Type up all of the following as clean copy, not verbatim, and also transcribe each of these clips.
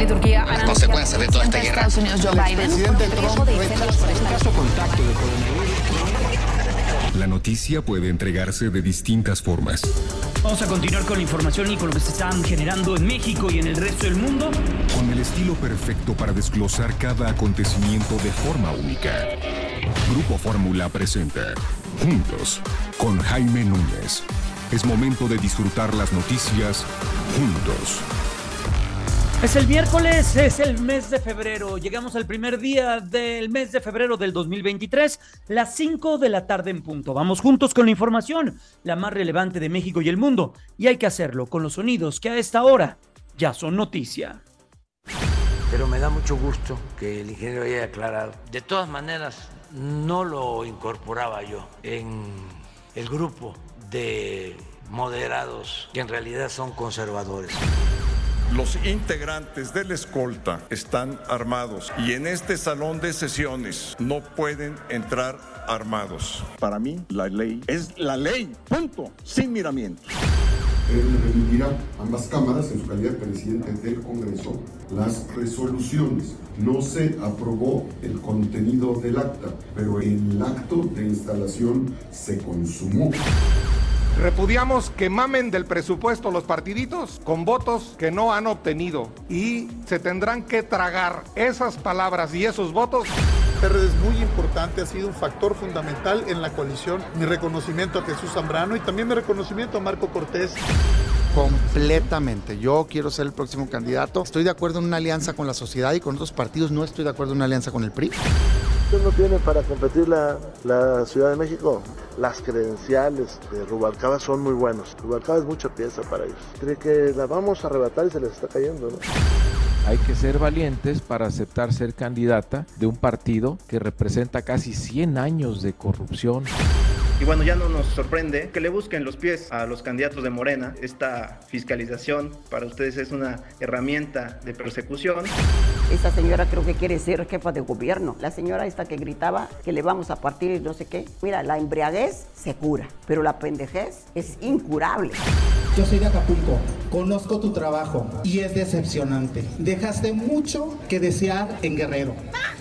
Israel y Turquía las consecuencias de toda esta guerra. Estados Unidos, Joe Biden. Presidente Trump caso contacto de coronavirus. La noticia puede entregarse de distintas formas. Vamos a continuar con la información y con lo que se están generando en México y en el resto del mundo. Con el estilo perfecto para desglosar cada acontecimiento de forma única. Grupo Fórmula presenta Juntos con Jaime Núñez. Es momento de disfrutar las noticias juntos. Es el miércoles, es el mes de febrero. Llegamos al primer día del mes de febrero del 2023, las 5 de la tarde en punto. Vamos juntos con la información, la más relevante de México y el mundo. Y hay que hacerlo con los sonidos que a esta hora ya son noticia. Pero me da mucho gusto que el ingeniero haya aclarado. De todas maneras, no lo incorporaba yo en el grupo de moderados que en realidad son conservadores. Los integrantes de la escolta están armados y en este salón de sesiones no pueden entrar armados. Para mí, la ley es la ley, punto, sin miramientos. Él remitirá a ambas cámaras en su calidad de presidente del Congreso las resoluciones. No se aprobó el contenido del acta, pero el acto de instalación se consumó. Repudiamos que mamen del presupuesto los partiditos con votos que no han obtenido y se tendrán que tragar esas palabras y esos votos. PRD es muy importante, ha sido un factor fundamental en la coalición. Mi reconocimiento a Jesús Zambrano y también mi reconocimiento a Marco Cortés. Completamente. Yo quiero ser el próximo candidato. Estoy de acuerdo en una alianza con la sociedad y con otros partidos. No estoy de acuerdo en una alianza con el PRI. ¿No tiene para competir la Ciudad de México? Las credenciales de Rubalcaba son muy buenos. Rubalcaba es mucha pieza para ellos. Cree que la vamos a arrebatar y se les está cayendo, ¿no? Hay que ser valientes para aceptar ser candidata de un partido que representa casi 100 años de corrupción. Y bueno, ya no nos sorprende que le busquen los pies a los candidatos de Morena. Esta fiscalización para ustedes es una herramienta de persecución. Esta señora creo que quiere ser jefa de gobierno. La señora esta que gritaba que le vamos a partir y no sé qué. Mira, la embriaguez se cura, pero la pendejez es incurable. Yo soy de Acapulco, conozco tu trabajo y es decepcionante. Dejaste mucho que desear en Guerrero.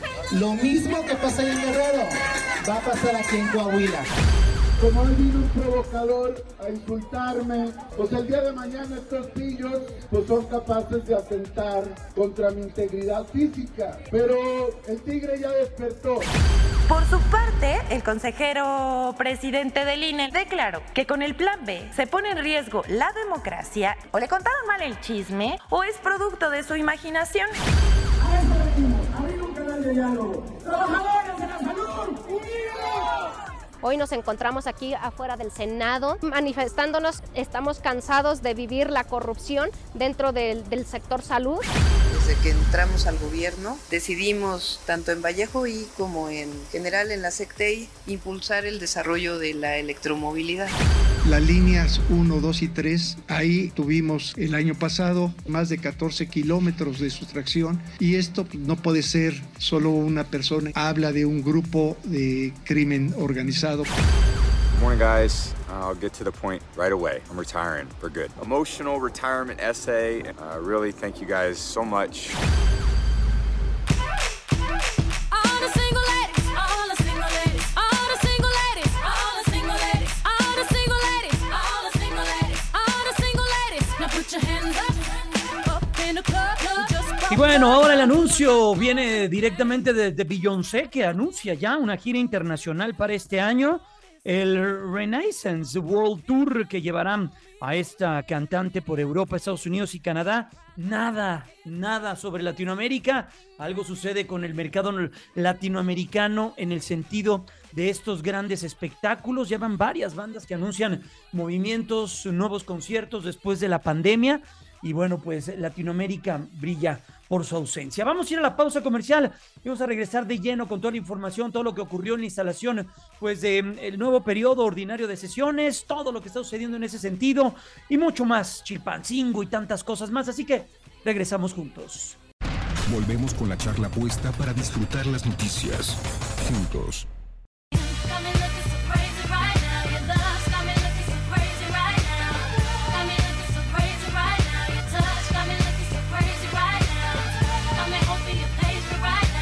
Lo mismo que pasa en Guerrero va a pasar aquí en Coahuila. Como ha habido un provocador a insultarme, pues el día de mañana estos pillos pues son capaces de atentar contra mi integridad física. Pero el tigre ya despertó. Por su parte, el consejero presidente del INE declaró que con el Plan B se pone en riesgo la democracia, o le contaron mal el chisme, o es producto de su imaginación. A eso venimos, abrir un canal de diálogo. ¡Trabajadores de la salud, unidos! Hoy nos encontramos aquí afuera del Senado manifestándonos. Estamos cansados de vivir la corrupción dentro del sector salud. Desde que entramos al gobierno decidimos, tanto en Vallejo y como en general en la SECTEI, impulsar el desarrollo de la electromovilidad. Las líneas 1, 2 y 3, ahí tuvimos el año pasado más de 14 kilómetros de sustracción y esto no puede ser solo una persona, habla de un grupo de crimen organizado. Good morning, guys. I'll get to the point right away. I'm retiring for good. Emotional retirement essay. Really thank you guys so much. Y bueno, ahora el anuncio viene directamente de Beyoncé, que anuncia ya una gira internacional para este año, el Renaissance World Tour, que llevarán a esta cantante por Europa, Estados Unidos y Canadá. Nada sobre Latinoamérica. Algo sucede con el mercado latinoamericano en el sentido de estos grandes espectáculos. Ya van varias bandas que anuncian movimientos, nuevos conciertos después de la pandemia. Y bueno, pues Latinoamérica brilla por su ausencia. Vamos a ir a la pausa comercial y vamos a regresar de lleno con toda la información, todo lo que ocurrió en la instalación, pues el nuevo periodo ordinario de sesiones, todo lo que está sucediendo en ese sentido y mucho más, Chilpancingo y tantas cosas más. Así que regresamos juntos. Volvemos con la charla puesta para disfrutar las noticias juntos.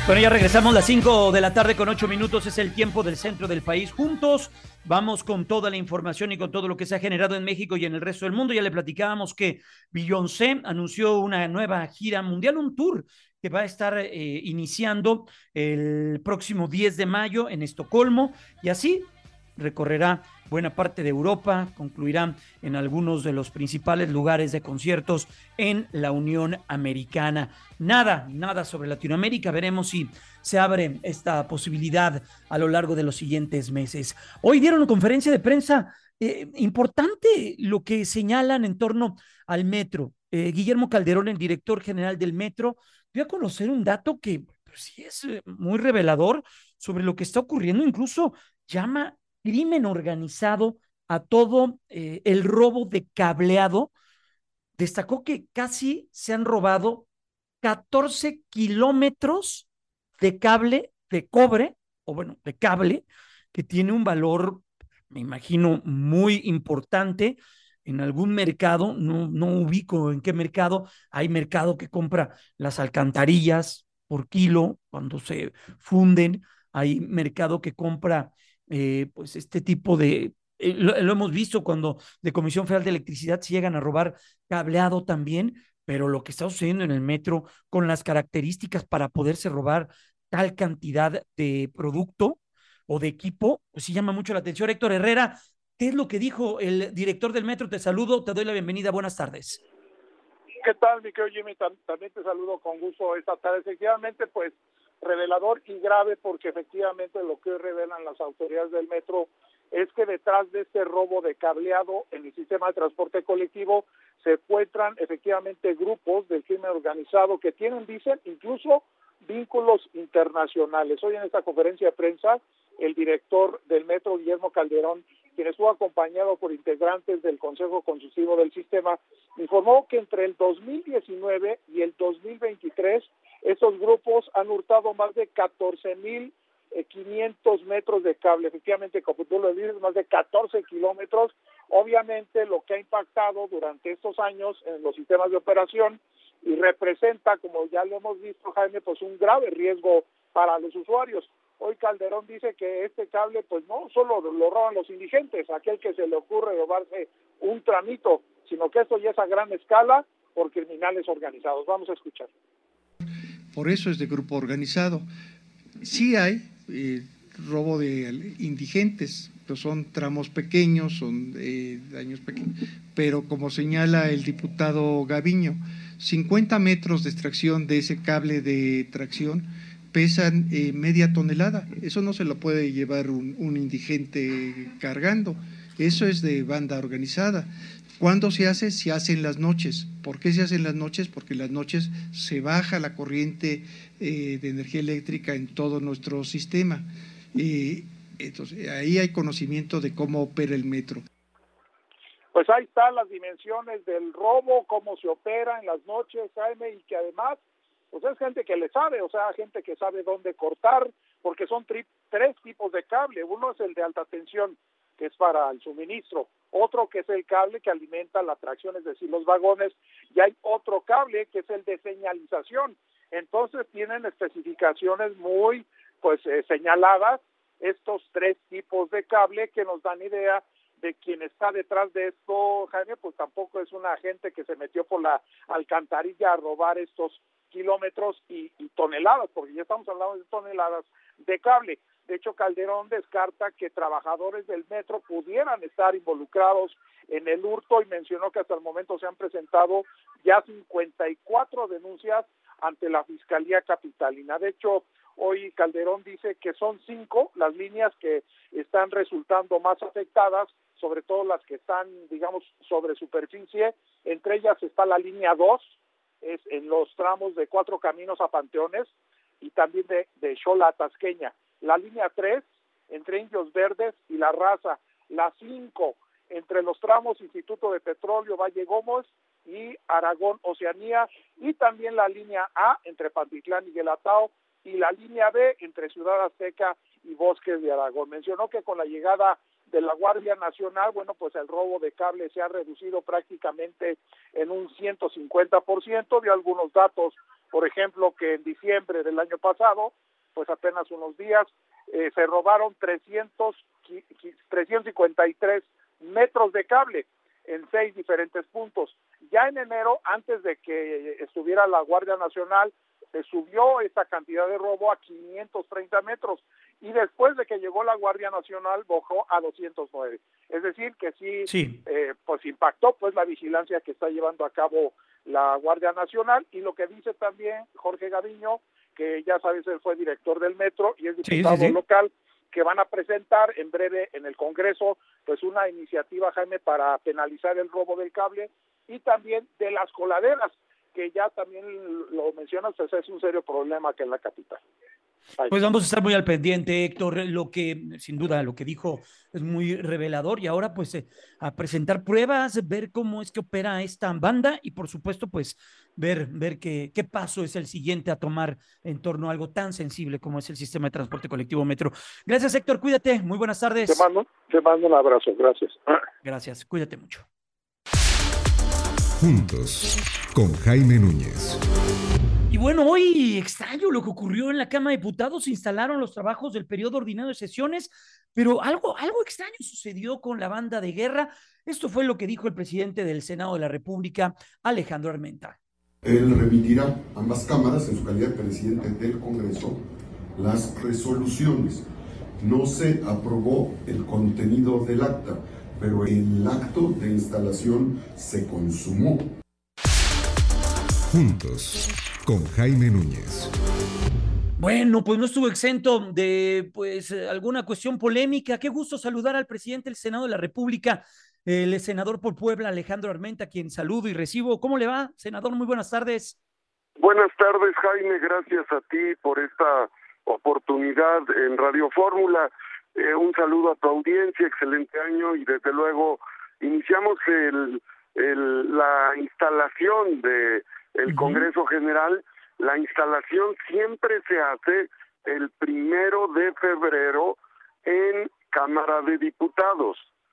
Bueno, ya regresamos, las 5 de la tarde con 8 minutos, es el tiempo del centro del país. Juntos vamos con toda la información y con todo lo que se ha generado en México y en el resto del mundo. Ya le platicábamos que Beyoncé anunció una nueva gira mundial, un tour que va a estar iniciando el próximo 10 de mayo en Estocolmo, y así recorrerá buena parte de Europa, concluirá en algunos de los principales lugares de conciertos en la Unión Americana. Nada sobre Latinoamérica, veremos si se abre esta posibilidad a lo largo de los siguientes meses. Hoy dieron una conferencia de prensa importante lo que señalan en torno al metro. Guillermo Calderón, el director general del metro, dio a conocer un dato que pues, sí es muy revelador sobre lo que está ocurriendo, incluso llama crimen organizado a todo el robo de cableado. Destacó que casi se han robado 14 kilómetros de cable de cobre, o bueno, de cable, que tiene un valor, me imagino, muy importante en algún mercado, no ubico en qué mercado. Hay mercado que compra las alcantarillas por kilo cuando se funden, hay mercado que compra pues este tipo de, lo hemos visto cuando de Comisión Federal de Electricidad se llegan a robar cableado también, pero lo que está sucediendo en el metro con las características para poderse robar tal cantidad de producto o de equipo, pues sí llama mucho la atención. Héctor Herrera, ¿qué es lo que dijo el director del metro? Te saludo, te doy la bienvenida, buenas tardes. ¿Qué tal, mi querido Jimmy? También te saludo con gusto esta tarde. Efectivamente, pues revelador y grave, porque efectivamente lo que hoy revelan las autoridades del metro es que detrás de este robo de cableado en el sistema de transporte colectivo se encuentran efectivamente grupos del crimen organizado que tienen, dicen, incluso vínculos internacionales. Hoy en esta conferencia de prensa, el director del metro, Guillermo Calderón, quien estuvo acompañado por integrantes del Consejo Consultivo del Sistema, informó que entre el 2019 y el 2023 estos grupos han hurtado más de 14,500 metros de cable. Efectivamente, como tú lo dices, más de 14 kilómetros. Obviamente, lo que ha impactado durante estos años en los sistemas de operación y representa, como ya lo hemos visto, Jaime, pues un grave riesgo para los usuarios. Hoy Calderón dice que este cable, pues no solo lo roban los indigentes, aquel que se le ocurre robarse un tramito, sino que esto ya es a gran escala por criminales organizados. Vamos a escuchar. Por eso es de grupo organizado. Sí hay robo de indigentes, pero son tramos pequeños, son daños pequeños, pero como señala el diputado Gaviño, 50 metros de extracción de ese cable de tracción pesan media tonelada. Eso no se lo puede llevar un indigente cargando. Eso es de banda organizada. ¿Cuándo se hace? Se hace en las noches. ¿Por qué se hace en las noches? Porque en las noches se baja la corriente de energía eléctrica en todo nuestro sistema. Entonces, ahí hay conocimiento de cómo opera el metro. Pues ahí están las dimensiones del robo, cómo se opera en las noches, Jaime, y que además pues es gente que le sabe, o sea, gente que sabe dónde cortar, porque son tres tipos de cable. Uno es el de alta tensión, que es para el suministro, otro que es el cable que alimenta la tracción, es decir, los vagones, y hay otro cable que es el de señalización. Entonces tienen especificaciones muy señaladas estos tres tipos de cable que nos dan idea de quien está detrás de esto, Jaime, pues tampoco es una gente que se metió por la alcantarilla a robar estos kilómetros y toneladas, porque ya estamos hablando de toneladas de cable. De hecho, Calderón descarta que trabajadores del metro pudieran estar involucrados en el hurto y mencionó que hasta el momento se han presentado ya 54 denuncias ante la Fiscalía Capitalina. De hecho, hoy Calderón dice que son 5 las líneas que están resultando más afectadas, sobre todo las que están, digamos, sobre superficie. Entre ellas está la línea 2, es en los tramos de Cuatro Caminos a Panteones y también de Xola a Tasqueña. La línea 3, entre Indios Verdes y La Raza. La 5, entre los tramos Instituto de Petróleo, Valle Gómez y Aragón, Oceanía. Y también la línea A, entre Pantitlán y Guelatao. Y la línea B, entre Ciudad Azteca y Bosques de Aragón. Mencionó que con la llegada de la Guardia Nacional, bueno, pues el robo de cable se ha reducido prácticamente en un 150%. Dio algunos datos por ejemplo, que en diciembre del año pasado, pues apenas unos días, se robaron 353 metros de cable en 6 diferentes puntos. Ya en enero, antes de que estuviera la Guardia Nacional, se subió esta cantidad de robo a 530 metros y después de que llegó la Guardia Nacional bajó a 209. Es decir, que sí. Pues impactó pues la vigilancia que está llevando a cabo la Guardia Nacional, y lo que dice también Jorge Gaviño, que ya sabes, él fue director del Metro y es diputado local, que van a presentar en breve en el Congreso pues una iniciativa, Jaime, para penalizar el robo del cable y también de las coladeras, que ya también lo mencionas, pues es un serio problema que en la capital. Pues vamos a estar muy al pendiente, Héctor. Lo que, sin duda, lo que dijo es muy revelador, y ahora pues a presentar pruebas, ver cómo es que opera esta banda y por supuesto pues ver qué paso es el siguiente a tomar en torno a algo tan sensible como es el sistema de transporte colectivo Metro. Gracias, Héctor, cuídate, muy buenas tardes. Te mando un abrazo, gracias. Gracias, cuídate mucho. Juntos, con Jaime Núñez. Y bueno, hoy extraño lo que ocurrió en la Cámara de Diputados. Se instalaron los trabajos del periodo ordinario de sesiones, pero algo extraño sucedió con la banda de guerra. Esto fue lo que dijo el presidente del Senado de la República, Alejandro Armenta. Él remitirá a ambas cámaras, en su calidad de presidente del Congreso, las resoluciones. No se aprobó el contenido del acta, pero el acto de instalación se consumó. Juntos, con Jaime Núñez. Bueno, pues no estuvo exento de alguna cuestión polémica. Qué gusto saludar al presidente del Senado de la República, el senador por Puebla, Alejandro Armenta, quien saludo y recibo. ¿Cómo le va, senador? Muy buenas tardes. Buenas tardes, Jaime. Gracias a ti por esta oportunidad en Radio Fórmula. Un saludo a tu audiencia, excelente año, y desde luego iniciamos la instalación de el Congreso General. La instalación siempre se hace el 1 de febrero en Cámara de Diputados.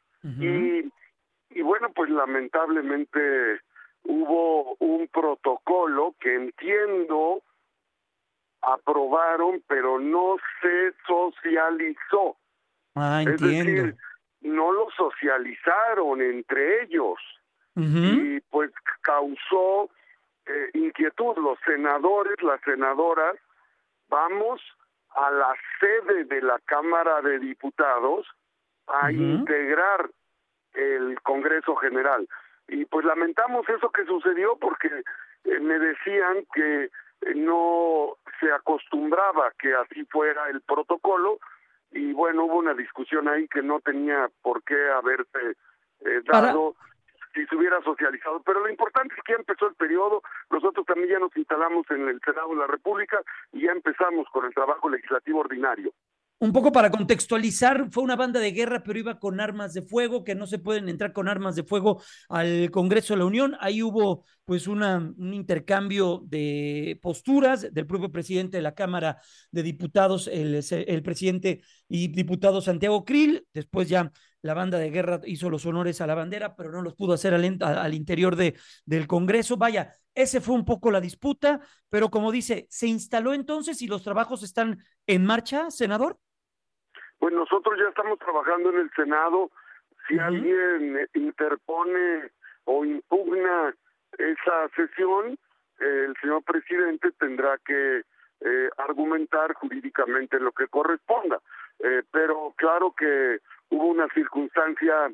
Y bueno, pues lamentablemente hubo un protocolo que entiendo aprobaron, pero no se socializó. Entiendo. Es decir, no lo socializaron entre ellos. Y pues causó inquietud. Los senadores, las senadoras, vamos a la sede de la Cámara de Diputados a integrar el Congreso General. Y pues lamentamos eso que sucedió, porque me decían que no se acostumbraba que así fuera el protocolo, y bueno, hubo una discusión ahí que no tenía por qué haberse dado si se hubiera socializado, pero lo importante es que ya empezó el periodo. Nosotros también ya nos instalamos en el Senado de la República y ya empezamos con el trabajo legislativo ordinario. Un poco para contextualizar, fue una banda de guerra, pero iba con armas de fuego, que no se pueden entrar con armas de fuego al Congreso de la Unión. Ahí hubo pues un intercambio de posturas del propio presidente de la Cámara de Diputados, el presidente y diputado Santiago Krill. Después ya la banda de guerra hizo los honores a la bandera, pero no los pudo hacer al interior del Congreso. Vaya, ese fue un poco la disputa, pero como dice, ¿se instaló entonces y los trabajos están en marcha, senador? Pues nosotros ya estamos trabajando en el Senado. Si alguien interpone o impugna esa sesión, el señor presidente tendrá que argumentar jurídicamente lo que corresponda. Pero claro que hubo una circunstancia,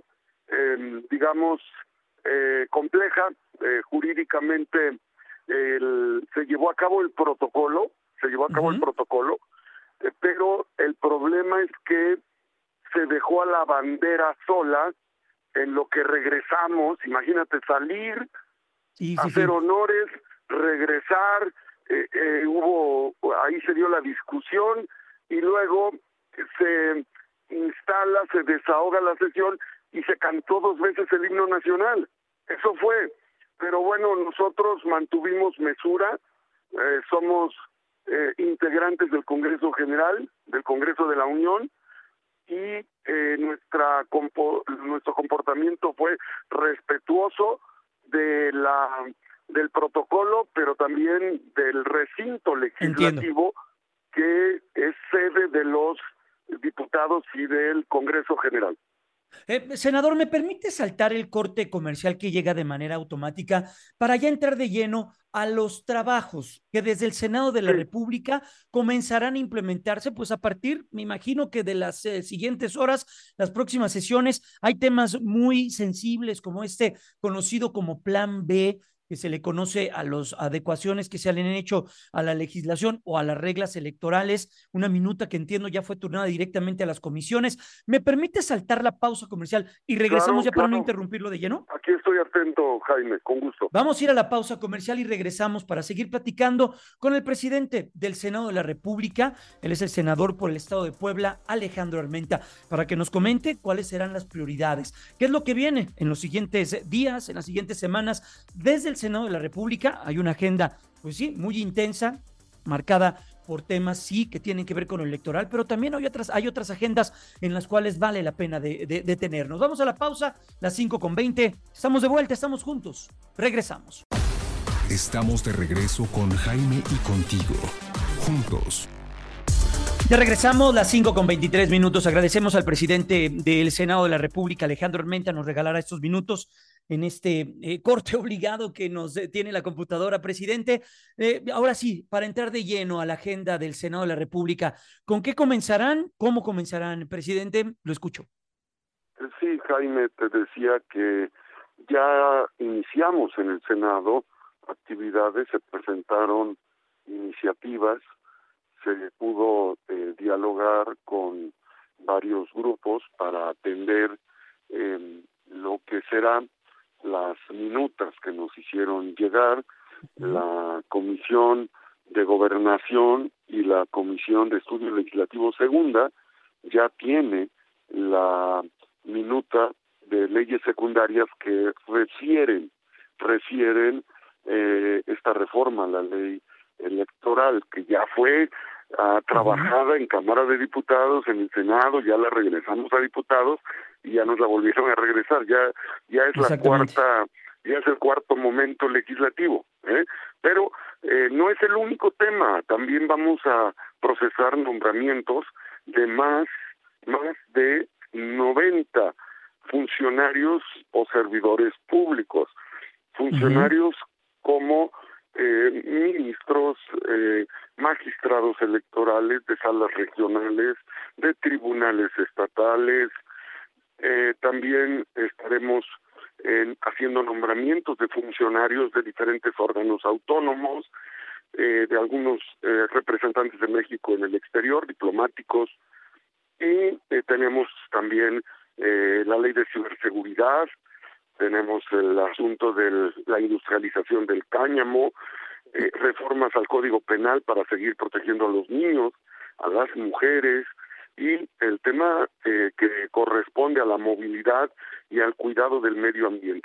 compleja. Jurídicamente se llevó a cabo el protocolo, pero el problema es que se dejó a la bandera sola en lo que regresamos. Imagínate salir, hacer honores, regresar, ahí se dio la discusión y luego se instala, se desahoga la sesión y se cantó 2 veces el himno nacional. Eso fue. Pero bueno, nosotros mantuvimos mesura, somos integrantes del Congreso General, del Congreso de la Unión, y nuestro comportamiento fue respetuoso de la del protocolo, pero también del recinto legislativo. Entiendo. Que es sede de los diputados y del Congreso General. Senador, ¿me permite saltar el corte comercial que llega de manera automática para ya entrar de lleno a los trabajos que desde el Senado de la República comenzarán a implementarse? Pues a partir, me imagino que de las siguientes horas, las próximas sesiones, hay temas muy sensibles como este conocido como Plan B, que se le conoce a las adecuaciones que se han hecho a la legislación o a las reglas electorales, una minuta que entiendo ya fue turnada directamente a las comisiones. ¿Me permite saltar la pausa comercial y regresamos para no interrumpirlo de lleno? Aquí estoy atento, Jaime, con gusto. Vamos a ir a la pausa comercial y regresamos para seguir platicando con el presidente del Senado de la República. Él es el senador por el estado de Puebla, Alejandro Armenta, para que nos comente cuáles serán las prioridades, qué es lo que viene en los siguientes días, en las siguientes semanas desde el Senado de la República. Hay una agenda, pues sí, muy intensa, marcada por temas, sí, que tienen que ver con lo electoral, pero también hay otras agendas en las cuales vale la pena detenernos. Vamos a la pausa, las 5:20. Estamos de vuelta, estamos juntos. Regresamos. Estamos de regreso con Jaime y contigo. Juntos. Ya regresamos, las 5:23. Agradecemos al presidente del Senado de la República, Alejandro Armenta, nos regalará estos minutos en este corte obligado que nos tiene la computadora. Presidente, ahora sí, para entrar de lleno a la agenda del Senado de la República, ¿con qué comenzarán? ¿Cómo comenzarán, presidente? Lo escucho. Sí, Jaime, te decía que ya iniciamos en el Senado actividades, se presentaron iniciativas, se pudo dialogar con varios grupos para atender lo que serán las minutas que nos hicieron llegar. La Comisión de Gobernación y la Comisión de Estudios Legislativos Segunda ya tiene la minuta de leyes secundarias que refieren esta reforma a la ley electoral, que ya fue trabajada en Cámara de Diputados, en el Senado, ya la regresamos a diputados y ya nos la volvieron a regresar, ya es la cuarta, ya es el cuarto momento legislativo, pero no es el único tema, también vamos a procesar nombramientos de más de 90 funcionarios o servidores públicos, funcionarios como ministros, magistrados electorales de salas regionales, de tribunales estatales. También estaremos haciendo nombramientos de funcionarios de diferentes órganos autónomos, de algunos representantes de México en el exterior, diplomáticos, y tenemos también la ley de ciberseguridad. Tenemos el asunto de la industrialización del cáñamo, reformas al Código Penal para seguir protegiendo a los niños, a las mujeres, y el tema que corresponde a la movilidad y al cuidado del medio ambiente.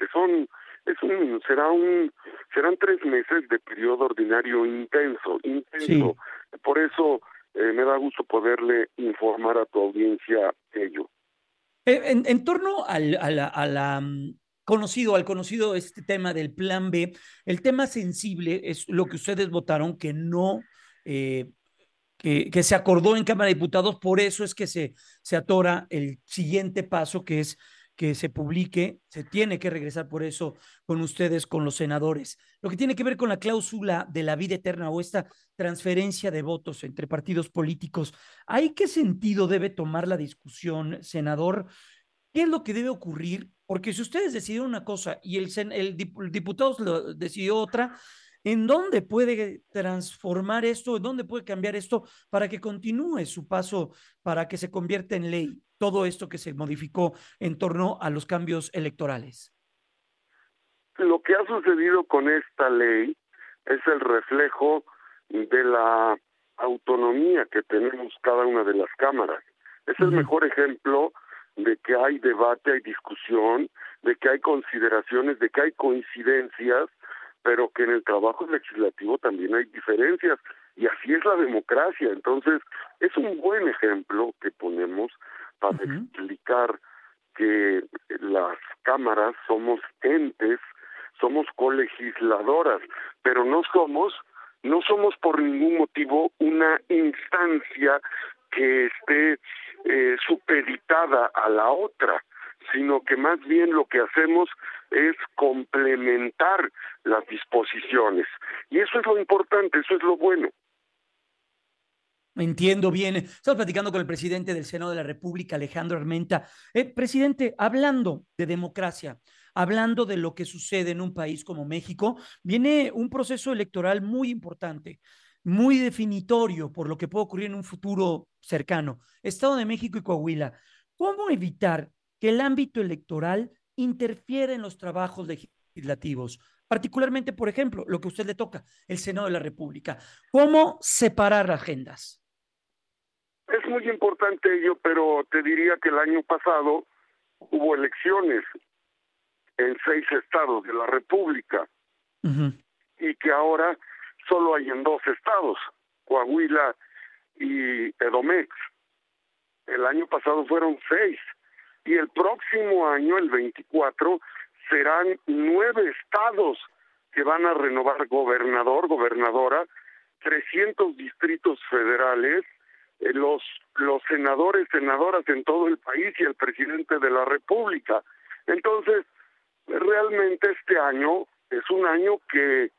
Serán 3 meses de periodo ordinario intenso. Sí. Por eso me da gusto poderle informar a tu audiencia ello. En torno al conocido este tema del Plan B, el tema sensible es lo que ustedes votaron que no, que se acordó en Cámara de Diputados, por eso es que se atora el siguiente paso, que es que se publique, se tiene que regresar por eso con ustedes, con los senadores. Lo que tiene que ver con la cláusula de la vida eterna o esta transferencia de votos entre partidos políticos, ¿hay qué sentido debe tomar la discusión, senador? ¿Qué es lo que debe ocurrir? Porque si ustedes decidieron una cosa y el diputado lo decidió otra, ¿en dónde puede transformar esto? ¿En dónde puede cambiar esto para que continúe su paso, para que se convierta en ley todo esto que se modificó en torno a los cambios electorales? Lo que ha sucedido con esta ley es el reflejo de la autonomía que tenemos cada una de las cámaras. Es el mejor ejemplo de que hay debate, hay discusión, de que hay consideraciones, de que hay coincidencias, pero que en el trabajo legislativo también hay diferencias, y así es la democracia. Entonces, es un buen ejemplo que ponemos para explicar que las cámaras somos entes somos colegisladoras, pero no somos por ningún motivo una instancia que esté supeditada a la otra, sino que más bien lo que hacemos es complementar las disposiciones. Y eso es lo importante, eso es lo bueno. Entiendo bien. Estamos platicando con el presidente del Senado de la República, Alejandro Armenta. Presidente, hablando de democracia, hablando de lo que sucede en un país como México, viene un proceso electoral muy importante, muy definitorio por lo que puede ocurrir en un futuro cercano. Estado de México y Coahuila. ¿Cómo evitar que el ámbito electoral interfiera en los trabajos legislativos? Particularmente, por ejemplo, lo que a usted le toca, el Senado de la República. ¿Cómo separar agendas? Es muy importante ello, pero te diría que el año pasado hubo elecciones en 6 estados de la República y que ahora solo hay en 2 estados, Coahuila y Edomex. El año pasado fueron 6 y el próximo año, el 24, serán 9 estados que van a renovar gobernador, gobernadora, 300 distritos federales, los senadores, senadoras en todo el país y el presidente de la República. Entonces, realmente este año es un año que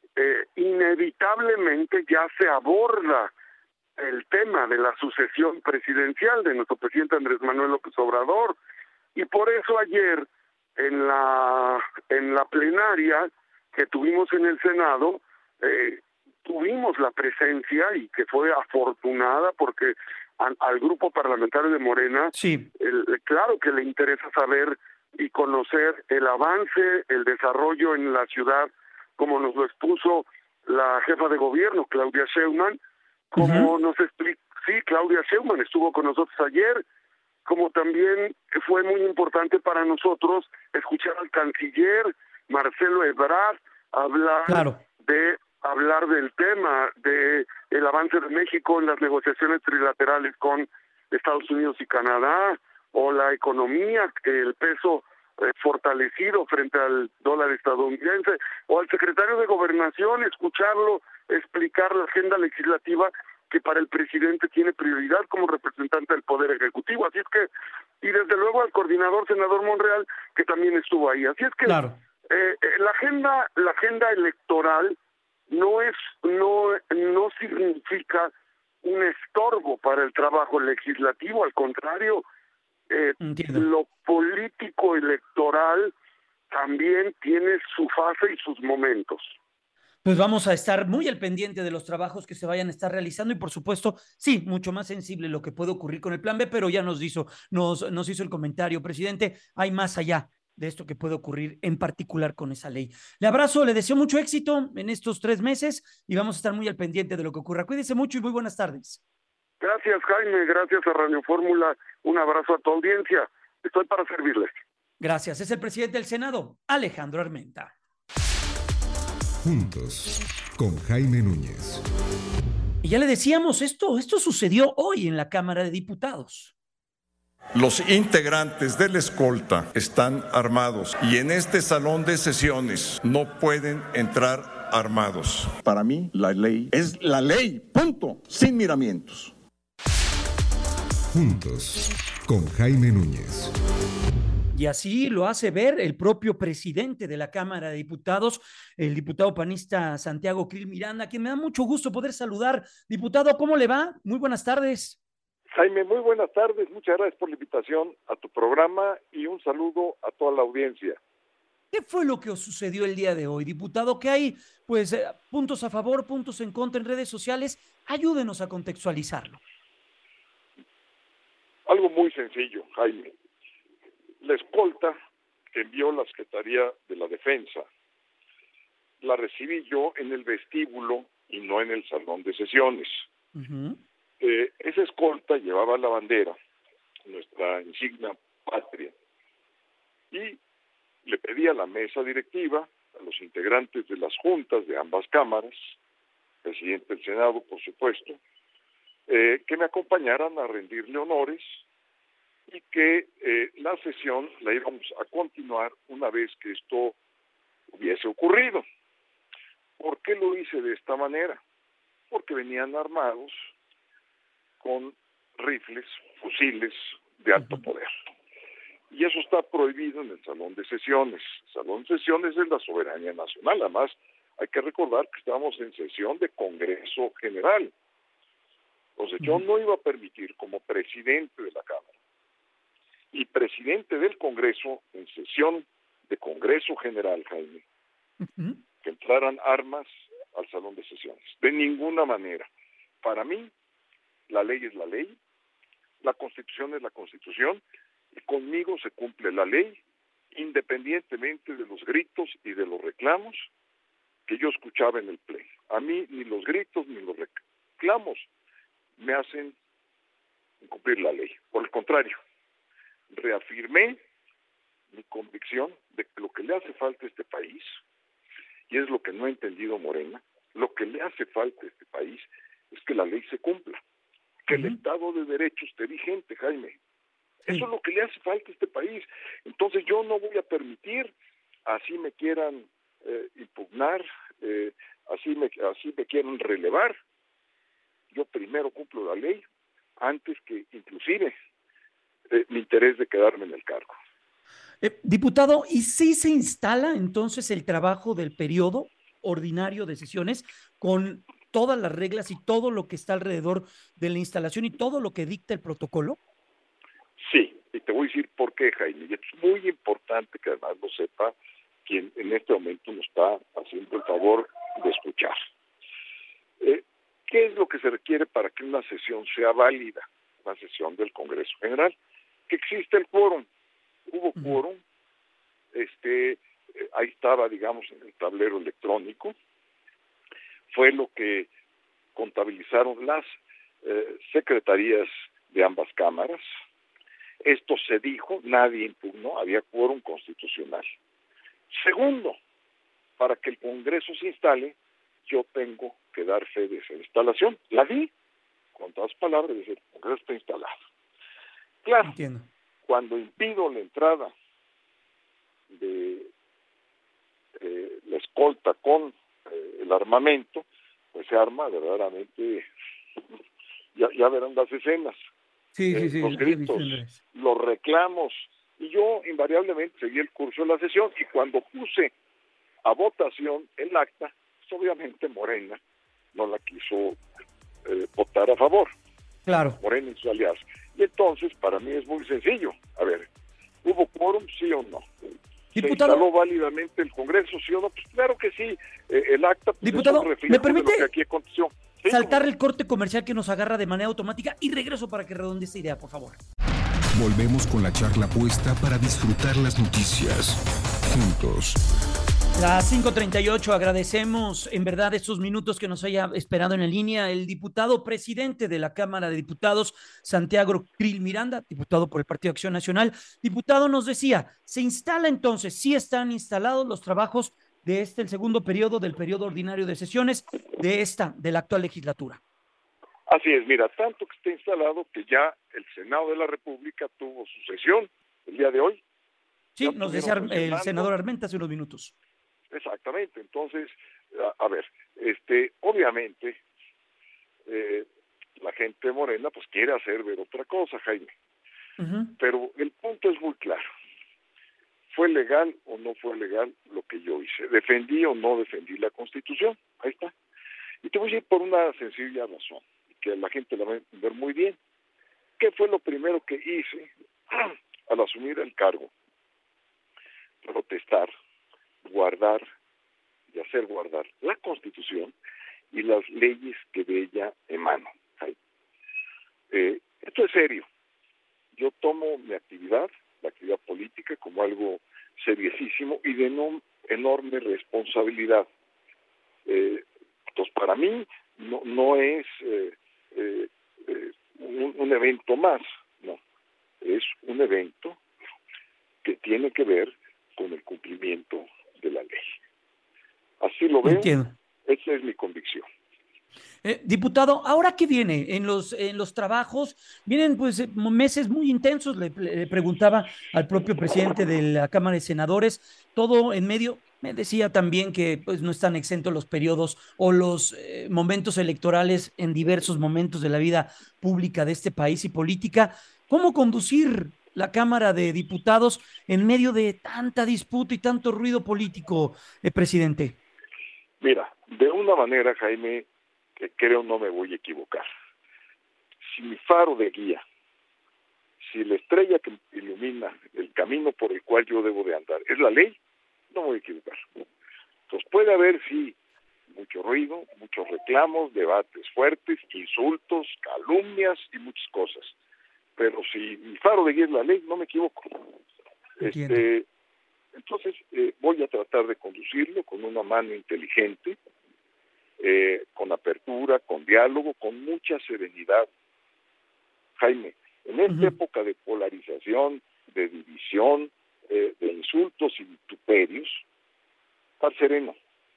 inevitablemente ya se aborda el tema de la sucesión presidencial de nuestro presidente Andrés Manuel López Obrador, y por eso ayer en la plenaria que tuvimos en el Senado, tuvimos la presencia, y que fue afortunada porque al grupo parlamentario de Morena, claro que le interesa saber y conocer el avance, el desarrollo en la ciudad, como nos lo expuso la jefa de gobierno, Claudia Sheinbaum, como nos explica, Claudia Sheinbaum estuvo con nosotros ayer, como también fue muy importante para nosotros escuchar al canciller Marcelo Ebrard hablar del tema de el avance de México en las negociaciones trilaterales con Estados Unidos y Canadá, o la economía, el peso fortalecido frente al dólar estadounidense, o al secretario de Gobernación, escucharlo explicar la agenda legislativa que para el presidente tiene prioridad como representante del Poder Ejecutivo. Así es que, y desde luego al coordinador, senador Monreal, que también estuvo ahí. Así es que la agenda electoral no significa un estorbo para el trabajo legislativo, al contrario, lo político electoral también tiene su fase y sus momentos. Pues vamos a estar muy al pendiente de los trabajos que se vayan a estar realizando y, por supuesto, sí, mucho más sensible lo que puede ocurrir con el Plan B, pero ya nos hizo el comentario, presidente, hay más allá de esto que puede ocurrir en particular con esa ley. Le abrazo, le deseo mucho éxito en estos 3 meses y vamos a estar muy al pendiente de lo que ocurra. Cuídese mucho y muy buenas tardes. Gracias, Jaime, gracias a Radio Fórmula, un abrazo a tu audiencia, estoy para servirles. Gracias, es el presidente del Senado, Alejandro Armenta. Juntos, con Jaime Núñez. Y ya le decíamos, esto sucedió hoy en la Cámara de Diputados. Los integrantes de la escolta están armados y en este salón de sesiones no pueden entrar armados. Para mí, la ley es la ley, punto, sin miramientos. Juntos, con Jaime Núñez. Y así lo hace ver el propio presidente de la Cámara de Diputados, el diputado panista Santiago Krill Miranda, a quien me da mucho gusto poder saludar. Diputado, ¿cómo le va? Muy buenas tardes. Jaime, muy buenas tardes. Muchas gracias por la invitación a tu programa y un saludo a toda la audiencia. ¿Qué fue lo que os sucedió el día de hoy, diputado? Que hay, pues, puntos a favor, puntos en contra en redes sociales. Ayúdenos a contextualizarlo. Algo muy sencillo, Jaime. La escolta que envió la Secretaría de la Defensa la recibí yo en el vestíbulo y no en el salón de sesiones. Esa escolta llevaba la bandera, nuestra insignia patria, y le pedí a la mesa directiva, a los integrantes de las juntas de ambas cámaras, presidente del Senado, por supuesto, que me acompañaran a rendirle honores y que la sesión la íbamos a continuar una vez que esto hubiese ocurrido. ¿Por qué lo hice de esta manera? Porque venían armados con rifles, fusiles de alto poder. Y eso está prohibido en el Salón de Sesiones. El Salón de Sesiones es la soberanía nacional. Además, hay que recordar que estamos en sesión de Congreso General. Entonces, yo no iba a permitir, como presidente de la Cámara y presidente del Congreso, en sesión de Congreso General, Jaime, que entraran armas al Salón de Sesiones. De ninguna manera. Para mí, la ley es la ley, la Constitución es la Constitución, y conmigo se cumple la ley, independientemente de los gritos y de los reclamos que yo escuchaba en el Pleno. A mí ni los gritos ni los reclamos me hacen incumplir la ley. Por el contrario, reafirmé mi convicción de que lo que le hace falta a este país, y es lo que no ha entendido Morena, lo que le hace falta a este país es que la ley se cumpla, que el Estado de Derecho esté vigente, Jaime. Eso es lo que le hace falta a este país. Entonces yo no voy a permitir, así me quieran impugnar, así me quieran relevar. Yo primero cumplo la ley antes que inclusive mi interés de quedarme en el cargo. Diputado, ¿y si se instala entonces el trabajo del periodo ordinario de sesiones con todas las reglas y todo lo que está alrededor de la instalación y todo lo que dicta el protocolo? Sí, y te voy a decir por qué, Jaime, y es muy importante que además lo sepa quien en este momento nos está haciendo el favor de escuchar. ¿Qué es lo que se requiere para que una sesión sea válida, una sesión del Congreso General? Que existe el quórum. Hubo quórum, ahí estaba, digamos, en el tablero electrónico, fue lo que contabilizaron las secretarías de ambas cámaras. Esto se dijo, nadie impugnó, había quórum constitucional. Segundo, para que el Congreso se instale, yo tengo que dar fe de esa instalación. La di, con todas palabras, decir, el Congreso está instalado. Claro, entiendo. Cuando impido la entrada de la escolta con el armamento, pues se arma verdaderamente, ya verán las escenas. Sí, los gritos, los reclamos, y yo invariablemente seguí el curso de la sesión, y cuando puse a votación el acta, pues obviamente Morena no la quiso votar a favor. Claro. Morena y sus aliados. Y entonces, para mí es muy sencillo. A ver, ¿hubo quórum, sí o no? Diputado, ¿se instaló válidamente el Congreso, sí o no? Pues claro que sí. El acta, pues, diputado, ¿me permite de lo que aquí aconteció? Sí, saltar el corte comercial que nos agarra de manera automática y regreso para que redonde esta idea, por favor? Volvemos con la charla puesta para disfrutar las noticias juntos. Las 5:38, agradecemos en verdad estos minutos que nos haya esperado en la línea el diputado presidente de la Cámara de Diputados, Santiago Krill Miranda, diputado por el Partido Acción Nacional. Diputado, nos decía, se instala entonces, sí están instalados los trabajos de el segundo periodo del periodo ordinario de sesiones de la actual legislatura. Así es, mira, tanto que está instalado que ya el Senado de la República tuvo su sesión el día de hoy. Sí, nos decía el senador Armenta hace unos minutos. Exactamente, entonces, a ver, obviamente la gente de Morena pues quiere hacer ver otra cosa, Jaime, pero el punto es muy claro. ¿Fue legal o no fue legal lo que yo hice? ¿Defendí o no defendí la Constitución? Ahí está. Y te voy a decir por una sencilla razón, que la gente la va a entender muy bien. ¿Qué fue lo primero que hice al asumir el cargo? Protestar, guardar y hacer guardar la Constitución y las leyes que de ella emanan. Esto es serio. Yo tomo mi actividad, la actividad política, como algo seriosísimo y de enorme responsabilidad. Entonces, para mí no es un evento más, no. Es un evento que tiene que ver con el cumplimiento de la ley. Así lo veo. Entiendo. Esa es mi convicción. Diputado, ¿ahora qué viene? En los trabajos vienen pues meses muy intensos, le preguntaba al propio presidente de la Cámara de Senadores, todo en medio Me decía también que pues, no están exentos los periodos o los momentos electorales en diversos momentos de la vida pública de este país y política. ¿Cómo conducir la Cámara de Diputados en medio de tanta disputa y tanto ruido político, presidente? Mira, de una manera, Jaime, que creo no me voy a equivocar. Si mi faro de guía, si la estrella que ilumina el camino por el cual yo debo de andar es la ley, no me voy a equivocar. Entonces puede haber, sí, mucho ruido, muchos reclamos, debates fuertes, insultos, calumnias y muchas cosas. Pero si mi faro de guía es la ley, no me equivoco. Entonces voy a tratar de conducirlo con una mano inteligente, con apertura, con diálogo, con mucha serenidad. Jaime, en esta época de polarización, de división, de insultos y vituperios, estar sereno.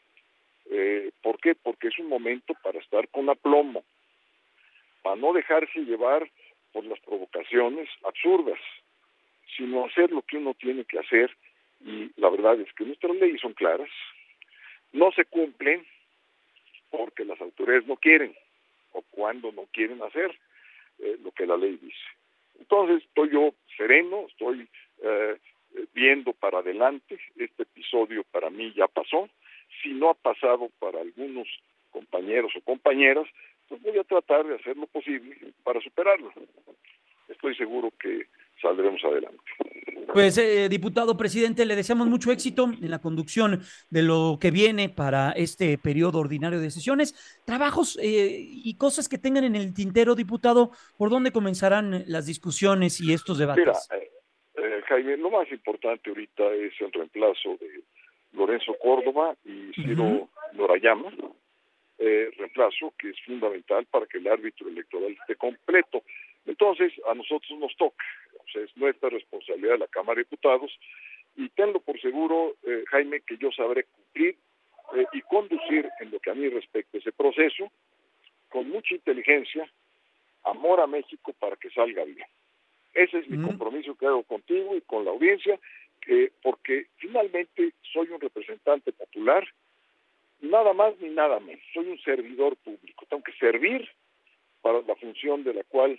¿Por qué? Porque es un momento para estar con aplomo, para no dejarse llevar por las provocaciones absurdas, sino hacer lo que uno tiene que hacer. Y la verdad es que nuestras leyes son claras, no se cumplen porque las autoridades no quieren o cuando no quieren hacer lo que la ley dice. Entonces estoy yo sereno, estoy viendo para adelante. Este episodio para mí ya pasó. Si no ha pasado para algunos compañeros o compañeras, pues voy a tratar de hacer lo posible para superarlo. Estoy seguro que saldremos adelante. Pues, diputado presidente, le deseamos mucho éxito en la conducción de lo que viene para este periodo ordinario de sesiones. Trabajos y cosas que tengan en el tintero, diputado, ¿por dónde comenzarán las discusiones y estos debates? Mira, Jaime, lo más importante ahorita es el reemplazo de Lorenzo Córdoba y Ciro Norayama, reemplazo que es fundamental para que el árbitro electoral esté completo. Entonces, a nosotros nos toca, o sea, es nuestra responsabilidad de la Cámara de Diputados, y tenlo por seguro, Jaime, que yo sabré cumplir y conducir en lo que a mí respecta ese proceso, con mucha inteligencia, amor a México para que salga bien. Ese es mi compromiso que hago contigo y con la audiencia, porque finalmente soy un representante popular, nada más ni nada menos, soy un servidor público, tengo que servir para la función de la cual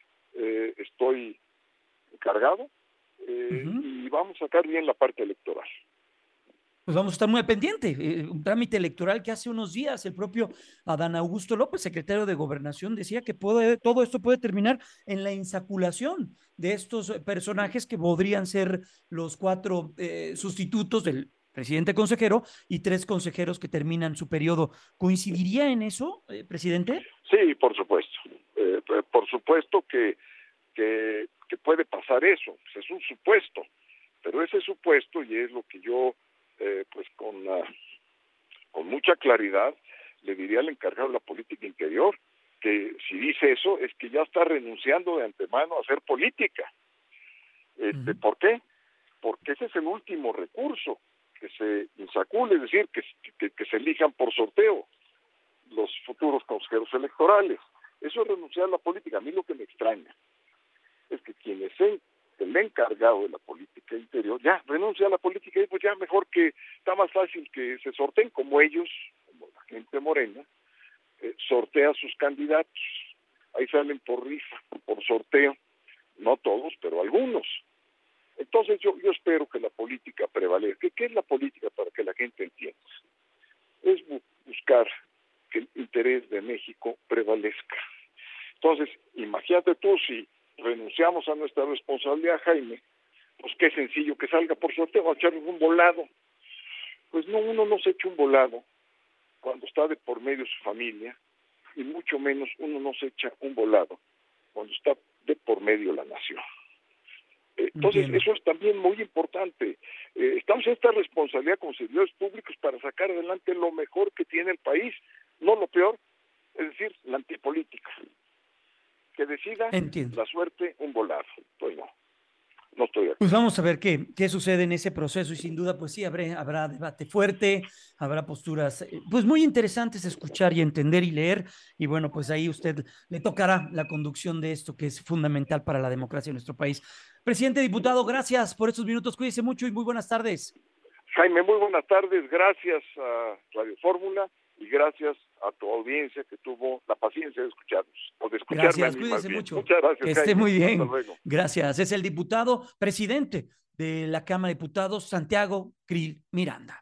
estoy encargado, y vamos a sacar bien la parte electoral. Pues vamos a estar muy pendiente. Un trámite electoral que hace unos días el propio Adán Augusto López, secretario de Gobernación, decía que todo esto puede terminar en la insaculación de estos personajes que podrían ser los 4 sustitutos del presidente consejero y 3 consejeros que terminan su periodo. ¿Coincidiría en eso, presidente? Sí, por supuesto. Por supuesto que puede pasar eso. Pues es un supuesto, pero ese supuesto, y es lo que yo pues con mucha claridad le diría al encargado de la política interior, que si dice eso es que ya está renunciando de antemano a hacer política. ¿Por qué? Porque ese es el último recurso, que se insacule, es decir, que se elijan por sorteo los futuros consejeros electorales. Eso es renunciar a la política. A mí lo que me extraña es que quien es el encargado de la política interior ya renuncia a la política, y pues ya mejor, que está más fácil que se sorteen como ellos, como la gente morena, sortea a sus candidatos. Ahí salen por rifa, por sorteo, no todos, pero algunos. Entonces yo espero que la política prevalezca. ¿Qué es la política para que la gente entienda? Es buscar que el interés de México prevalezca. Entonces, imagínate tú, si renunciamos a nuestra responsabilidad, Jaime, pues qué sencillo que salga por sorteo, a echarnos un volado. Pues no, uno no se echa un volado cuando está de por medio su familia, y mucho menos uno no se echa un volado cuando está de por medio la nación. Entonces, eso es también muy importante. Estamos en esta responsabilidad como servidores públicos para sacar adelante lo mejor que tiene el país, no lo peor, es decir, la antipolítica. Que decida la suerte un volado. Pues no estoy de acuerdo. Pues vamos a ver qué sucede en ese proceso, y sin duda, pues sí, habrá debate fuerte, habrá posturas pues muy interesantes de escuchar y entender y leer, y bueno, pues ahí usted le tocará la conducción de esto que es fundamental para la democracia de nuestro país. Presidente, diputado, gracias por estos minutos, cuídese mucho y muy buenas tardes. Jaime, muy buenas tardes, gracias a Radio Fórmula y gracias a tu audiencia que tuvo la paciencia de escucharnos, o de escucharme. Gracias, a mí, cuídese mucho. Muchas gracias, que esté Jaime. muy bien. Hasta luego. Gracias. Es el diputado presidente de la Cámara de Diputados, Santiago Krill Miranda.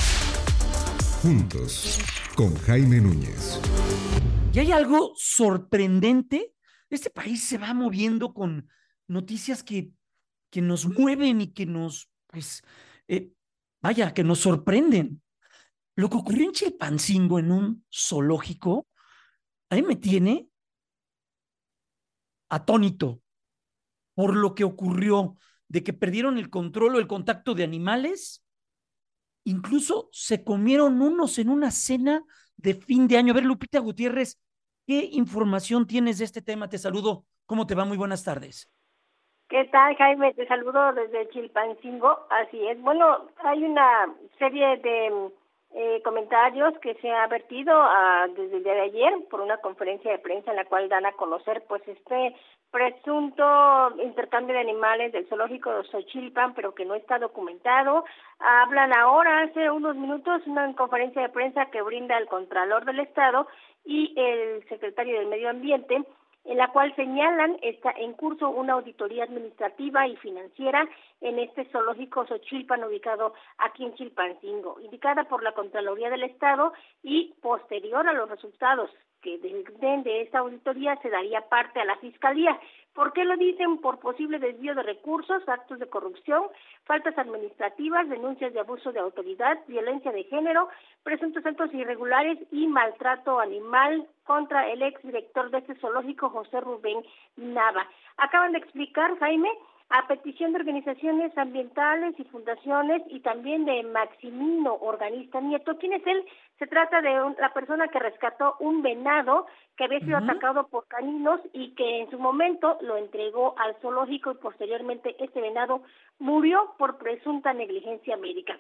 Juntos, con Jaime Núñez. Y hay algo sorprendente. Este país se va moviendo con noticias que nos mueven y que nos, pues, que nos sorprenden. Lo que ocurrió en Chilpancingo, en un zoológico, a mí me tiene atónito por lo que ocurrió, de que perdieron el control o el contacto de animales, incluso se comieron unos en una cena de fin de año. A ver, Lupita Gutiérrez, ¿qué información tienes de este tema? Te saludo. ¿Cómo te va? Muy buenas tardes. ¿Qué tal, Jaime? Te saludo desde Chilpancingo. Así es. Bueno, hay una serie de comentarios que se ha vertido desde el día de ayer por una conferencia de prensa en la cual dan a conocer pues este presunto intercambio de animales del zoológico de Xochilpan, pero que no está documentado. Hablan ahora, hace unos minutos, una conferencia de prensa que brinda el Contralor del Estado y el Secretario del Medio Ambiente, en la cual señalan está en curso una auditoría administrativa y financiera en este zoológico Xochilpan ubicado aquí en Chilpancingo, indicada por la Contraloría del Estado, y posterior a los resultados que den de esta auditoría se daría parte a la Fiscalía. ¿Por qué lo dicen? Por posible desvío de recursos, actos de corrupción, faltas administrativas, denuncias de abuso de autoridad, violencia de género, presuntos actos irregulares y maltrato animal contra el exdirector de este zoológico, José Rubén Nava. Acaban de explicar, Jaime, a petición de organizaciones ambientales y fundaciones y también de Maximino Organista Nieto. ¿Quién es él? Se trata de la persona que rescató un venado que había sido atacado por caninos y que en su momento lo entregó al zoológico y posteriormente este venado murió por presunta negligencia médica.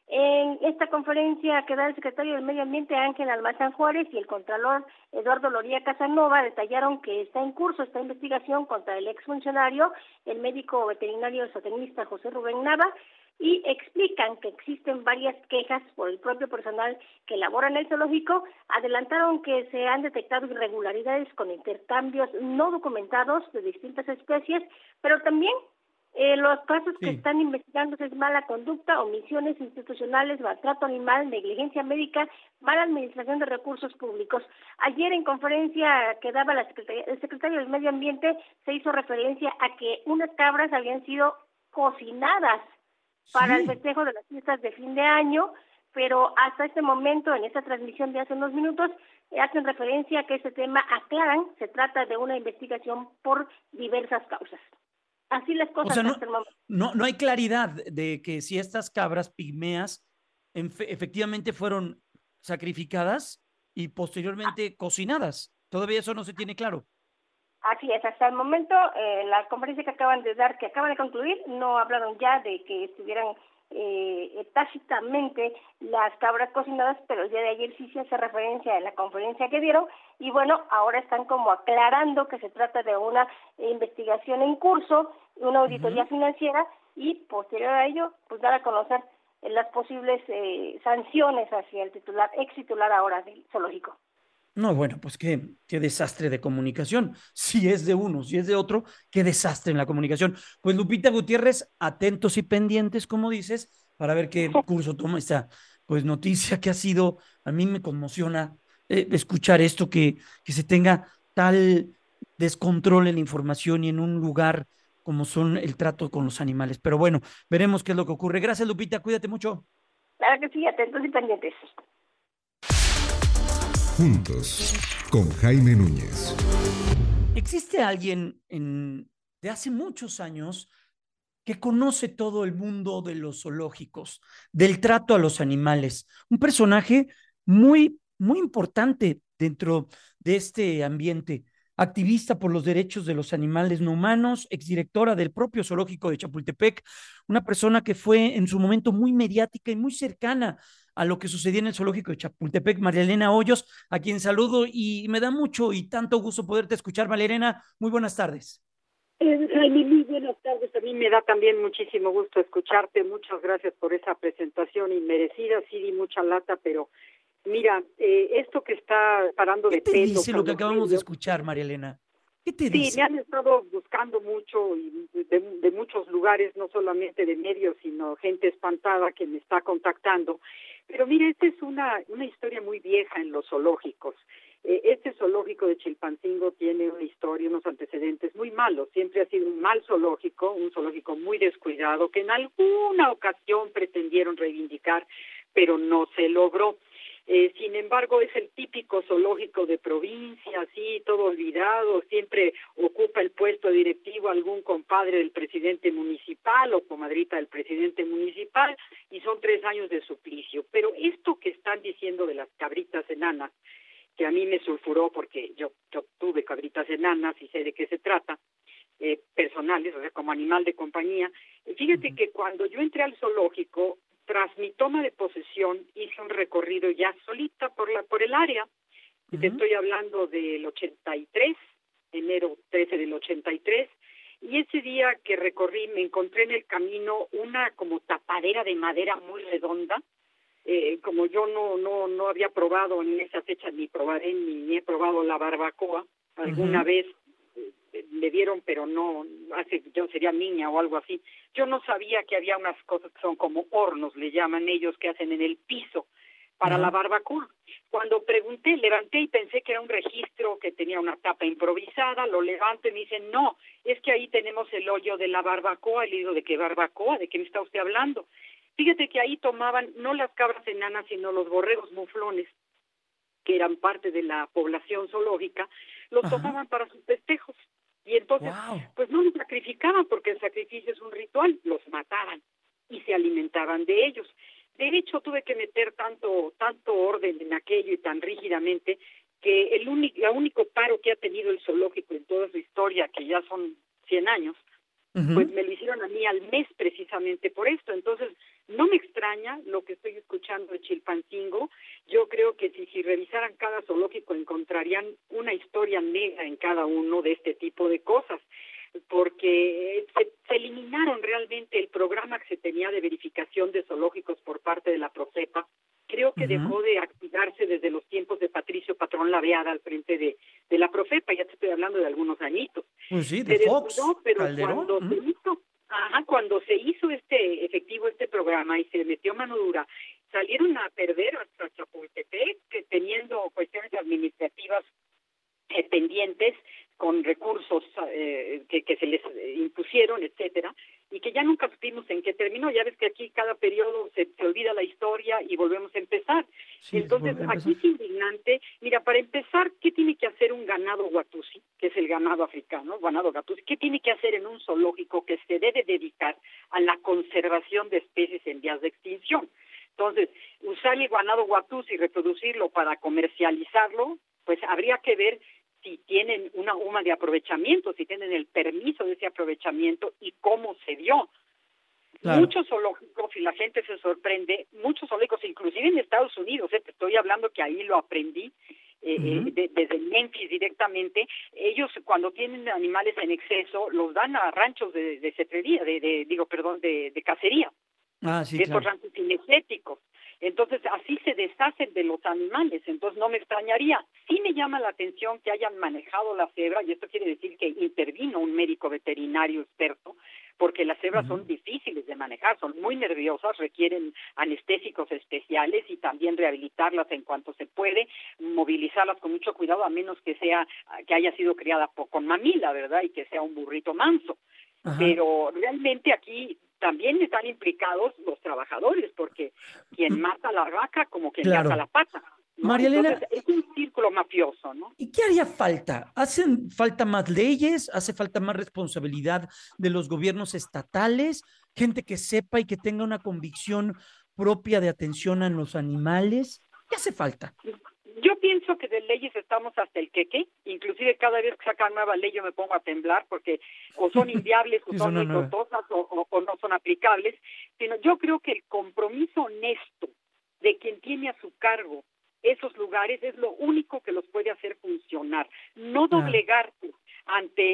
En esta conferencia que da el secretario del Medio Ambiente, Ángel Almazán Juárez, y el contralor Eduardo Loría Casanova detallaron que está en curso esta investigación contra el exfuncionario, el médico veterinario zootecnista José Rubén Nava, y explican que existen varias quejas por el propio personal que labora en el zoológico. Adelantaron que se han detectado irregularidades con intercambios no documentados de distintas especies, pero también los casos que están investigándose es mala conducta, omisiones institucionales, maltrato animal, negligencia médica, mala administración de recursos públicos. Ayer en conferencia que daba el secretario del Medio Ambiente se hizo referencia a que unas cabras habían sido cocinadas para el festejo de las fiestas de fin de año, pero hasta este momento, en esta transmisión de hace unos minutos, hacen referencia a que ese tema aclaran, se trata de una investigación por diversas causas. Así las cosas. O sea, no hay claridad de que si estas cabras pigmeas efectivamente fueron sacrificadas y posteriormente cocinadas. Todavía eso no se tiene claro. Así es, hasta el momento, la conferencia que acaban de concluir, no hablaron ya de que estuvieran tácitamente las cabras cocinadas, pero el día de ayer sí se hace referencia en la conferencia que dieron, y bueno, ahora están como aclarando que se trata de una investigación en curso, una auditoría financiera, y posterior a ello, pues dar a conocer las posibles sanciones hacia el ex titular ahora del zoológico. No, bueno, pues qué desastre de comunicación. Si es de uno, si es de otro, qué desastre en la comunicación. Pues Lupita Gutiérrez, atentos y pendientes, como dices, para ver qué curso toma esta pues noticia que ha sido, a mí me conmociona escuchar esto, que se tenga tal descontrol en la información y en un lugar como son el trato con los animales. Pero bueno, veremos qué es lo que ocurre. Gracias, Lupita, cuídate mucho. Claro que sí, atentos y pendientes. Juntos, con Jaime Núñez. ¿Existe alguien de hace muchos años que conoce todo el mundo de los zoológicos, del trato a los animales? Un personaje muy, muy importante dentro de este ambiente. Activista por los derechos de los animales no humanos, exdirectora del propio zoológico de Chapultepec, una persona que fue en su momento muy mediática y muy cercana a lo que sucedía en el zoológico de Chapultepec, María Elena Hoyos, a quien saludo y me da mucho y tanto gusto poderte escuchar, María Elena. Muy buenas tardes. Jaime, muy buenas tardes. A mí me da también muchísimo gusto escucharte. Muchas gracias por esa presentación inmerecida. Sí di mucha lata, pero mira, esto que está parando de ¿Qué te pelo. dice lo que acabamos de escuchar, María Elena? ¿Qué te dice? Sí, me han estado buscando mucho y de muchos lugares, no solamente de medios, sino gente espantada que me está contactando. Pero mira, esta es una historia muy vieja en los zoológicos. Este zoológico de Chilpancingo tiene una historia, unos antecedentes muy malos. Siempre ha sido un mal zoológico, un zoológico muy descuidado, que en alguna ocasión pretendieron reivindicar, pero no se logró. Sin embargo, es el típico zoológico de provincia, así, todo olvidado, siempre ocupa el puesto directivo algún compadre del presidente municipal o comadrita del presidente municipal, y son 3 años de suplicio. Pero esto que están diciendo de las cabritas enanas, que a mí me sulfuró porque yo tuve cabritas enanas y sé de qué se trata, personales, o sea, como animal de compañía. Fíjate que cuando yo entré al zoológico, tras mi toma de posesión, hice un recorrido ya solita por el área. Te estoy hablando del 83, enero 13 del 83, y ese día que recorrí me encontré en el camino una como tapadera de madera muy redonda. Como yo no había probado en esa fecha, ni probaré ni he probado la barbacoa, alguna vez me dieron, pero no, yo sería niña o algo así. Yo no sabía que había unas cosas que son como hornos, le llaman ellos, que hacen en el piso para la barbacoa. Cuando pregunté, levanté y pensé que era un registro que tenía una tapa improvisada, lo levanto y me dicen, no, es que ahí tenemos el hoyo de la barbacoa. Y le digo, ¿de qué barbacoa? ¿De qué me está usted hablando? Fíjate que ahí tomaban no las cabras enanas, sino los borregos muflones, que eran parte de la población zoológica, los tomaban para sus festejos. Y entonces, pues no los sacrificaban, porque el sacrificio es un ritual, los mataban y se alimentaban de ellos. De hecho, tuve que meter tanto orden en aquello y tan rígidamente, que el único paro que ha tenido el zoológico en toda su historia, que ya son 100 años, pues me lo hicieron a mí al mes precisamente por esto. Entonces, no me extraña lo que estoy escuchando de Chilpancingo. Yo creo que si revisaran cada zoológico encontrarían una historia negra en cada uno de este tipo de cosas, porque se eliminaron realmente el programa que se tenía de verificación de zoológicos por parte de la Profepa. Creo que dejó de activarse desde los tiempos de Patricio Patrón Laveada al frente de la Profepa. Ya te estoy hablando de algunos añitos. Pues sí, de Fox, pero Calderón. cuando se hizo este programa y se metió mano dura, salieron a perder hasta Chapultepec, teniendo cuestiones administrativas pendientes con recursos que se les impusieron, etcétera, y que ya nunca supimos en qué terminó. Ya ves que aquí cada periodo se olvida la historia y volvemos a empezar. Sí, entonces, aquí es indignante. Mira, para empezar, ¿qué tiene que hacer un ganado Watusi, que es el ganado africano, ganado Watusi? ¿Qué tiene que hacer en un zoológico que se debe dedicar a la conservación de especies en vías de extinción? Entonces, usar el ganado Watusi y reproducirlo para comercializarlo, pues habría que ver si tienen una UMA de aprovechamiento, si tienen el permiso de ese aprovechamiento y cómo se dio. Claro. Muchos zoológicos, y la gente se sorprende, muchos zoológicos, inclusive en Estados Unidos, te estoy hablando que ahí lo aprendí, desde Memphis directamente, ellos cuando tienen animales en exceso, los dan a ranchos de cetrería, de cacería. Sí, de estos ranchos cinegéticos. Entonces, así se deshacen de los animales. Entonces, no me extrañaría. Sí me llama la atención que hayan manejado la cebra, y esto quiere decir que intervino un médico veterinario experto, porque las cebras son difíciles de manejar, son muy nerviosas, requieren anestésicos especiales y también rehabilitarlas en cuanto se puede, movilizarlas con mucho cuidado, a menos que haya sido criada con mamila, ¿verdad? Y que sea un burrito manso. Pero realmente aquí también están implicados los trabajadores, porque quien mata la vaca como quien mata la pata, ¿no? María Elena, entonces, es un círculo mafioso, ¿no? ¿Y qué haría falta? ¿Hacen falta más leyes? ¿Hace falta más responsabilidad de los gobiernos estatales? ¿Gente que sepa y que tenga una convicción propia de atención a los animales? ¿Qué hace falta? Yo pienso que de leyes estamos hasta el queque, inclusive cada vez que sacan nueva ley yo me pongo a temblar porque o son inviables o son muy costosas o no son aplicables, sino yo creo que el compromiso honesto de quien tiene a su cargo esos lugares es lo único que los puede hacer funcionar, no doblegarse ante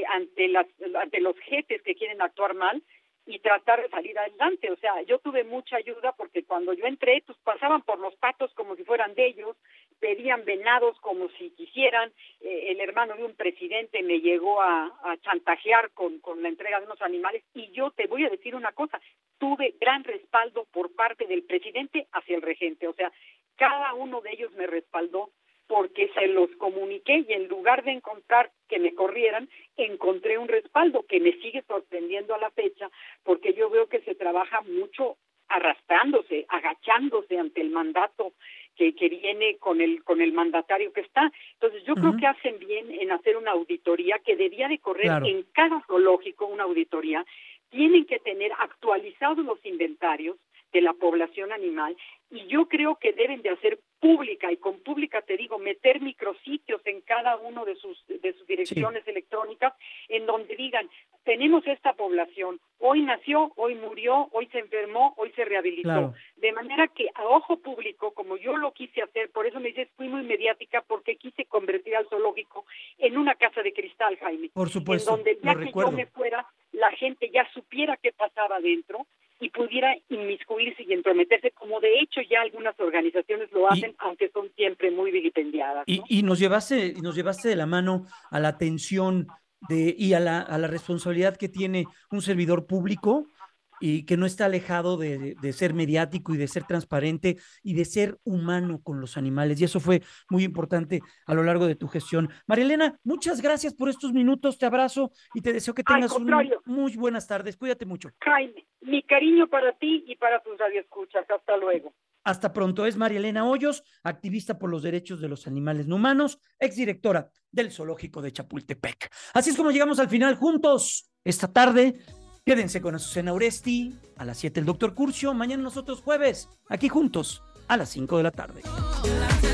los jefes que quieren actuar mal y tratar de salir adelante. O sea, yo tuve mucha ayuda porque cuando yo entré, pues pasaban por los patos como si fueran de ellos, pedían venados como si quisieran. El hermano de un presidente me llegó a chantajear con la entrega de unos animales, y yo te voy a decir una cosa, tuve gran respaldo por parte del presidente hacia el regente. O sea, cada uno de ellos me respaldó porque se los comuniqué, y en lugar de encontrar que me corrieran, encontré un respaldo que me sigue sorprendiendo a la fecha, porque yo veo que se trabaja mucho arrastrándose, agachándose ante el mandato que viene con el mandatario que está. Entonces yo creo que hacen bien en hacer una auditoría que debía de correr en cada zoológico, una auditoría. Tienen que tener actualizados los inventarios de la población animal, y yo creo que deben de hacer pública, y con pública te digo, meter micrositios en cada uno de sus direcciones electrónicas, en donde digan, tenemos esta población, hoy nació, hoy murió, hoy se enfermó, hoy se rehabilitó, de manera que a ojo público, como yo lo quise hacer, por eso me dices, fui muy mediática, porque quise convertir al zoológico en una casa de cristal, Jaime, por supuesto, en donde ya que yo me fuera, la gente ya supiera qué pasaba adentro y pudiera inmiscuirse y entrometerse, como de hecho ya algunas organizaciones lo hacen, aunque son siempre muy vilipendiadas, ¿no? Y nos llevaste de la mano a la atención y a la responsabilidad que tiene un servidor público, y que no está alejado de ser mediático y de ser transparente y de ser humano con los animales, y eso fue muy importante a lo largo de tu gestión. María Elena, muchas gracias por estos minutos, te abrazo y te deseo que tengas muy buenas tardes, cuídate mucho. Jaime, mi cariño para ti y para tus radioescuchas, hasta luego. Hasta pronto. Es María Elena Hoyos, activista por los derechos de los animales no humanos, exdirectora del Zoológico de Chapultepec. Así es como llegamos al final juntos esta tarde. Quédense con Azucena Oresti, a las 7 el Dr. Curcio, mañana nosotros jueves, aquí juntos, a las 5 de la tarde.